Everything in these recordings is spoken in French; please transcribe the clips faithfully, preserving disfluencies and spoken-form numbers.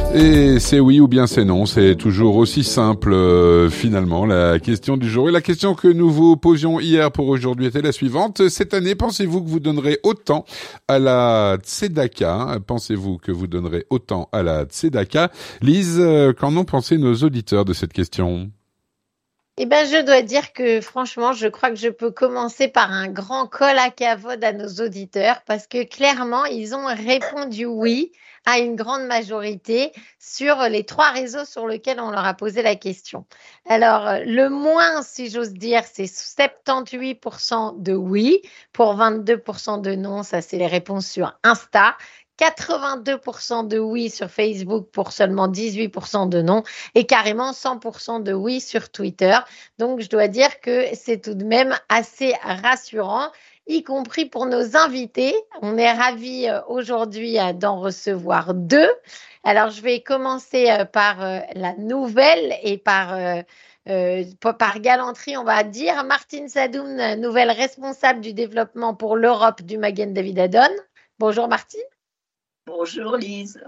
Et c'est oui ou bien c'est non, c'est toujours aussi simple euh, finalement la question du jour. Et la question que nous vous posions hier pour aujourd'hui était la suivante. Cette année, pensez-vous que vous donnerez autant à la Tzedaka? Pensez-vous que vous donnerez autant à la Tzedaka? Lise, euh, qu'en ont pensé nos auditeurs de cette question? Eh ben, je dois dire que franchement, je crois que je peux commencer par un grand col à cavode à nos auditeurs parce que clairement, ils ont répondu oui à une grande majorité sur les trois réseaux sur lesquels on leur a posé la question. Alors, euh, le moins, si j'ose dire, c'est soixante-dix-huit pour cent de oui pour vingt-deux pour cent de non. Ça, c'est les réponses sur Insta. quatre-vingt-deux pour cent de oui sur Facebook pour seulement dix-huit pour cent de non et carrément cent pour cent de oui sur Twitter. Donc, je dois dire que c'est tout de même assez rassurant, y compris pour nos invités. On est ravis euh, aujourd'hui euh, d'en recevoir deux. Alors, je vais commencer euh, par euh, la nouvelle et par, euh, euh, par galanterie, on va dire. Martine Sadoun, nouvelle responsable du développement pour l'Europe du Magen David Adom. Bonjour Martine. Bonjour Lise.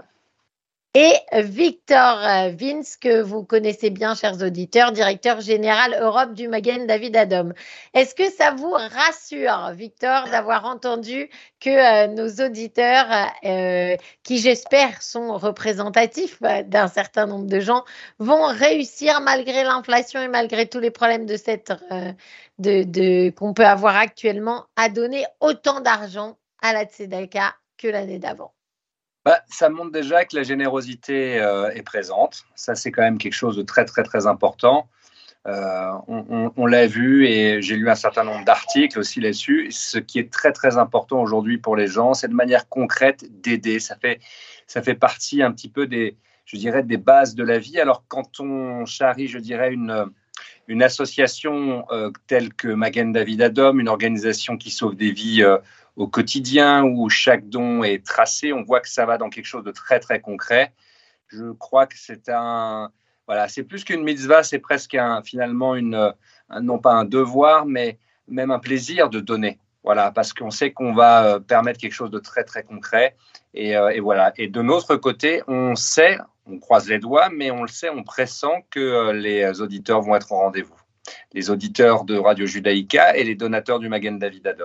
Et Victor Vince, que vous connaissez bien, chers auditeurs, directeur général Europe du Magen David Adom. Est-ce que ça vous rassure, Victor, d'avoir entendu que euh, nos auditeurs, euh, qui j'espère sont représentatifs d'un certain nombre de gens, vont réussir, malgré l'inflation et malgré tous les problèmes de cette, euh, de, de, qu'on peut avoir actuellement, à donner autant d'argent à la Tzedaka que l'année d'avant? Bah, ça montre déjà que la générosité euh, est présente. Ça, c'est quand même quelque chose de très, très, très important. Euh, on on, on l'a vu et j'ai lu un certain nombre d'articles aussi là-dessus. Ce qui est très, très important aujourd'hui pour les gens, c'est de manière concrète d'aider. Ça fait, ça fait partie un petit peu des, je dirais, des bases de la vie. Alors, quand on charrie, je dirais, une, une association euh, telle que Magen David Adom, une organisation qui sauve des vies euh, au quotidien, où chaque don est tracé, on voit que ça va dans quelque chose de très, très concret. Je crois que c'est un... Voilà, c'est plus qu'une mitzvah, c'est presque un, finalement, une, un, non pas un devoir, mais même un plaisir de donner. Voilà, parce qu'on sait qu'on va euh, permettre quelque chose de très, très concret. Et, euh, et voilà. Et de notre côté, on sait, on croise les doigts, mais on le sait, on pressent que euh, les auditeurs vont être au rendez-vous. Les auditeurs de Radio Judaïka et les donateurs du Magen David Adom.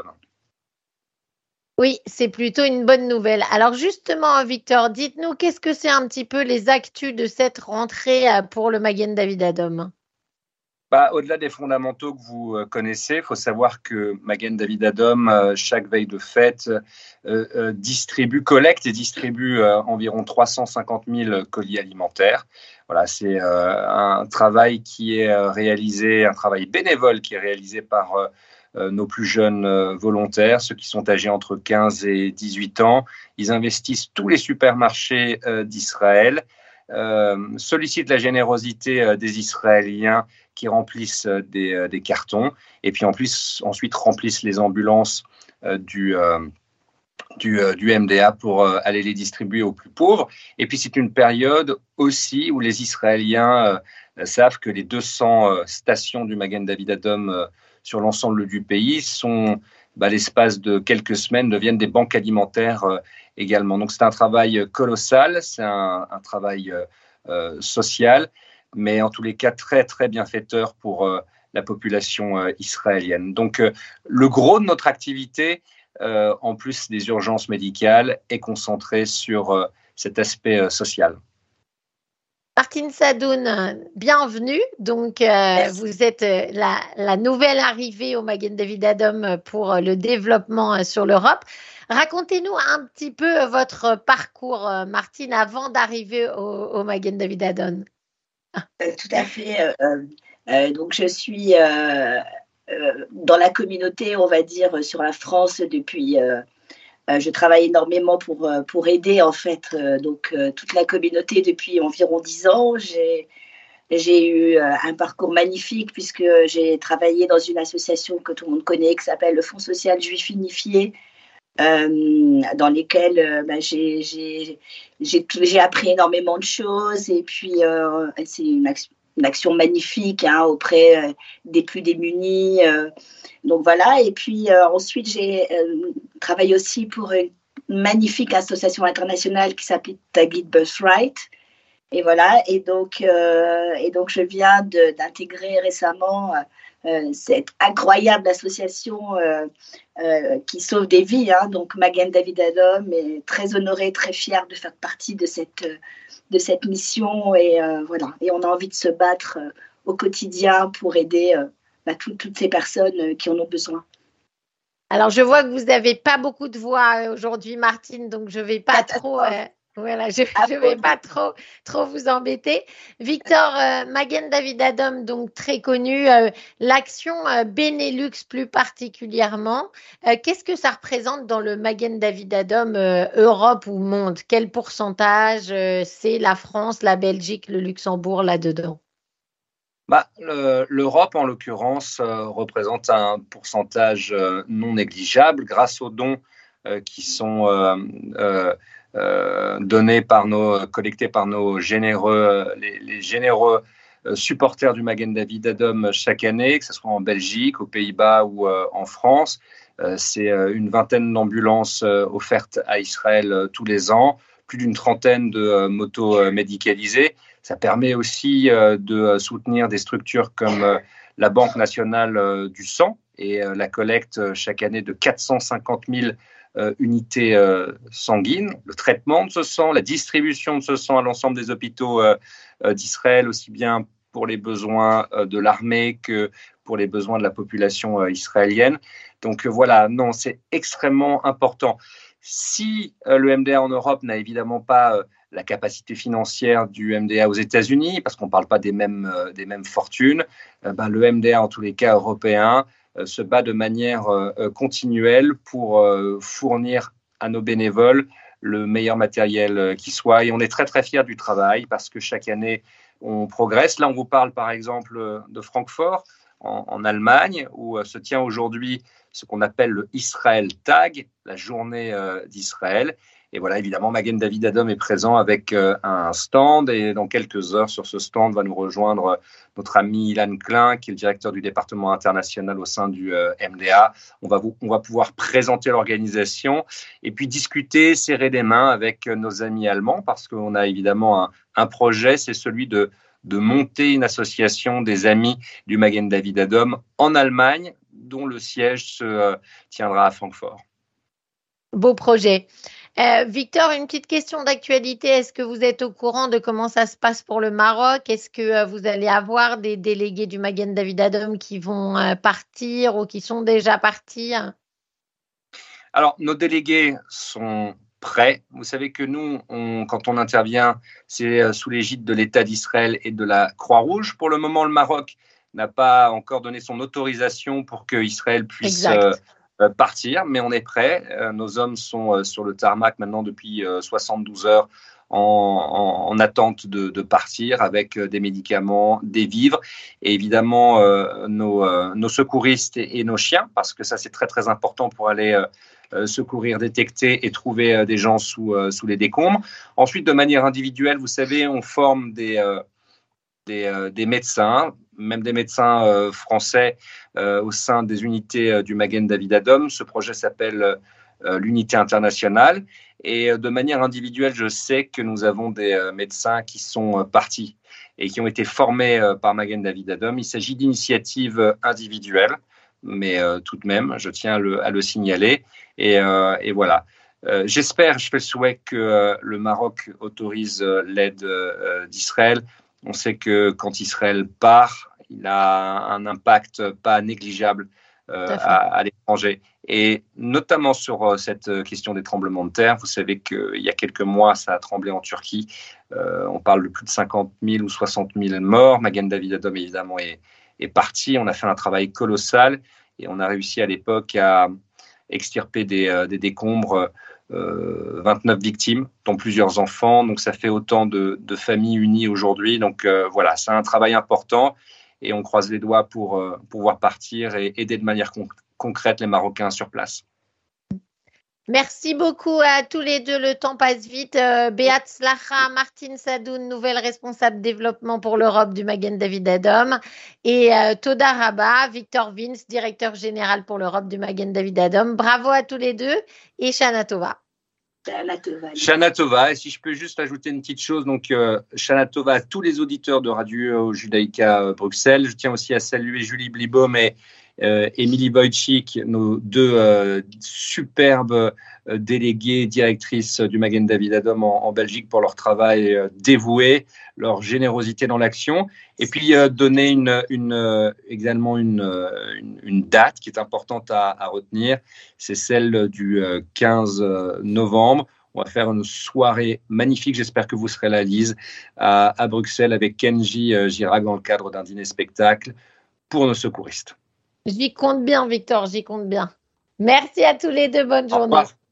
Oui, c'est plutôt une bonne nouvelle. Alors justement, Victor, dites-nous, qu'est-ce que c'est un petit peu les actus de cette rentrée pour le Magen David Adom? Bah, au-delà des fondamentaux que vous euh, connaissez, il faut savoir que Magen David Adom, euh, chaque veille de fête, euh, euh, distribue, collecte et distribue euh, environ trois cent cinquante mille colis alimentaires. Voilà, c'est euh, un travail qui est euh, réalisé, un travail bénévole qui est réalisé par euh, euh, nos plus jeunes euh, volontaires, ceux qui sont âgés entre quinze et dix-huit ans. Ils investissent tous les supermarchés euh, d'Israël, euh, sollicitent la générosité euh, des Israéliens qui remplissent euh, des, euh, des cartons et puis en plus, ensuite remplissent les ambulances euh, du, euh, du, euh, du M D A pour euh, aller les distribuer aux plus pauvres. Et puis c'est une période aussi où les Israéliens euh, savent que les deux cents euh, stations du Magen David Adom euh, sur l'ensemble du pays sont, bah, l'espace de quelques semaines, deviennent des banques alimentaires euh, également. Donc c'est un travail colossal, c'est un, un travail euh, euh, social, mais en tous les cas très, très bienfaiteur pour euh, la population euh, israélienne. Donc, euh, le gros de notre activité, euh, en plus des urgences médicales, est concentré sur euh, cet aspect euh, social. Martine Sadoun, bienvenue. Donc, euh, vous êtes la, la nouvelle arrivée au Magen David Adom pour le développement sur l'Europe. Racontez-nous un petit peu votre parcours, Martine, avant d'arriver au, au Magen David Adom. Euh, tout à fait. Euh, euh, donc, je suis euh, euh, dans la communauté, on va dire, sur la France depuis. Euh, euh, je travaille énormément pour pour aider en fait euh, donc euh, toute la communauté depuis environ dix ans. J'ai j'ai eu euh, un parcours magnifique puisque j'ai travaillé dans une association que tout le monde connaît qui s'appelle le Fonds social juif unifié. Euh, dans lesquels euh, bah, j'ai, j'ai, j'ai, j'ai appris énormément de choses et puis euh, c'est une action, une action magnifique hein, auprès euh, des plus démunis. Euh, donc voilà, et puis euh, ensuite j'ai euh, travaillé aussi pour une magnifique association internationale qui s'appelle Tagit Birthright, et voilà. Et donc, euh, et donc je viens de, d'intégrer récemment euh, cette incroyable association euh, euh, qui sauve des vies. Hein. Donc, Magen David Adom est très honorée, très fière de faire partie de cette, de cette mission. Et euh, voilà. Et on a envie de se battre euh, au quotidien pour aider euh, bah, tout, toutes ces personnes euh, qui en ont besoin. Alors, je vois que vous n'avez pas beaucoup de voix aujourd'hui, Martine, donc je ne vais pas trop, euh, voilà, je ne vais pas trop, trop vous embêter. Victor, euh, Magen David Adom, donc très connu, euh, l'action euh, Benelux plus particulièrement. Euh, qu'est-ce que ça représente dans le Magen David Adom euh, Europe ou monde? Quel pourcentage euh, c'est la France, la Belgique, le Luxembourg là-dedans? Bah, le, L'Europe, en l'occurrence, euh, représente un pourcentage euh, non négligeable grâce aux dons euh, qui sont euh, euh, euh, donnés par nos, collectés par nos généreux, les, les généreux euh, supporters du Magen David Adom chaque année, que ce soit en Belgique, aux Pays-Bas ou euh, en France. Euh, c'est euh, une vingtaine d'ambulances euh, offertes à Israël euh, tous les ans, plus d'une trentaine de euh, motos euh, médicalisées. Ça permet aussi euh, de soutenir des structures comme euh, la Banque nationale euh, du sang et euh, la collecte euh, chaque année de quatre cent cinquante mille euh, unités euh, sanguines, le traitement de ce sang, la distribution de ce sang à l'ensemble des hôpitaux euh, euh, d'Israël, aussi bien pour les besoins euh, de l'armée que pour les besoins de la population euh, israélienne. Donc euh, voilà, non, c'est extrêmement important. Si euh, le M D A en Europe n'a évidemment pas euh, la capacité financière du M D A aux États-Unis, parce qu'on ne parle pas des mêmes, euh, des mêmes fortunes, euh, ben, le M D A, en tous les cas européen, euh, se bat de manière euh, continuelle pour euh, fournir à nos bénévoles le meilleur matériel euh, qui soit. Et on est très, très fiers du travail parce que chaque année, on progresse. Là, on vous parle par exemple de Francfort, en, en Allemagne, où euh, se tient aujourd'hui ce qu'on appelle le Israel Tag, la journée euh, d'Israël. Et voilà, évidemment, Magen David Adom est présent avec euh, un stand. Et dans quelques heures, sur ce stand, va nous rejoindre notre ami Ilan Klein, qui est le directeur du département international au sein du euh, M D A. On va, vous, on va pouvoir présenter l'organisation et puis discuter, serrer des mains avec euh, nos amis allemands, parce qu'on a évidemment un, un projet, c'est celui de, de monter une association des amis du Magen David Adom en Allemagne, dont le siège se euh, tiendra à Francfort. Beau projet. Euh, Victor, une petite question d'actualité. Est-ce que vous êtes au courant de comment ça se passe pour le Maroc? Est-ce que euh, vous allez avoir des délégués du Magen David Adom qui vont euh, partir ou qui sont déjà partis? Alors, nos délégués sont prêts. Vous savez que nous, on, quand on intervient, c'est euh, sous l'égide de l'État d'Israël et de la Croix-Rouge. Pour le moment, le Maroc n'a pas encore donné son autorisation pour que Israël puisse euh, euh, partir, mais on est prêt. Euh, nos hommes sont euh, sur le tarmac maintenant depuis euh, soixante-douze heures en, en, en attente de, de partir avec euh, des médicaments, des vivres et évidemment euh, nos, euh, nos secouristes et, et nos chiens, parce que ça c'est très très important pour aller euh, euh, secourir, détecter et trouver euh, des gens sous, euh, sous les décombres. Ensuite, de manière individuelle, vous savez, on forme des... Euh, Des, euh, des médecins, même des médecins euh, français euh, au sein des unités euh, du Magen David Adom. Ce projet s'appelle euh, l'unité internationale. Et euh, de manière individuelle, je sais que nous avons des euh, médecins qui sont euh, partis et qui ont été formés euh, par Magen David Adom. Il s'agit d'initiatives euh, individuelles, mais euh, tout de même, je tiens à le, à le signaler. Et, euh, et voilà. Euh, j'espère, je fais le souhait que euh, le Maroc autorise euh, l'aide euh, d'Israël. On sait que quand Israël part, il a un impact pas négligeable euh, à, à l'étranger. Et notamment sur euh, cette question des tremblements de terre, vous savez qu'il y a quelques mois, ça a tremblé en Turquie. Euh, on parle de plus de cinquante mille ou soixante mille morts. Magen David Adom, évidemment, est, est parti. On a fait un travail colossal et on a réussi à l'époque à extirper des, euh, des décombres. Euh, vingt-neuf victimes, dont plusieurs enfants. Donc, ça fait autant de, de familles unies aujourd'hui. Donc, euh, voilà, c'est un travail important et on croise les doigts pour euh, pouvoir partir et aider de manière con- concrète les Marocains sur place. Merci beaucoup à tous les deux. Le temps passe vite. Euh, Beat Slacha, Martine Sadoun, nouvelle responsable développement pour l'Europe du Magen David Adom. Et euh, Toda Rabba, Victor Vince, directeur général pour l'Europe du Magen David Adom. Bravo à tous les deux et Shana Tova. Shana Tova. Shana Tova. Et si je peux juste ajouter une petite chose, donc euh, Shana Tova à tous les auditeurs de Radio Judaïka euh, Bruxelles. Je tiens aussi à saluer Julie Blibaum et euh, Émilie Wojcik, nos deux euh, superbes euh, déléguées, directrices du Magen David Adom en, en Belgique pour leur travail euh, dévoué, leur générosité dans l'action. Et puis euh, donner une, une, euh, également une, euh, une, une date qui est importante à, à retenir, c'est celle du euh, quinze novembre. On va faire une soirée magnifique, j'espère que vous serez là, Lise, à, à Bruxelles avec Kenji euh, Girac dans le cadre d'un dîner-spectacle pour nos secouristes. J'y compte bien, Victor, j'y compte bien. Merci à tous les deux, bonne journée. Au revoir.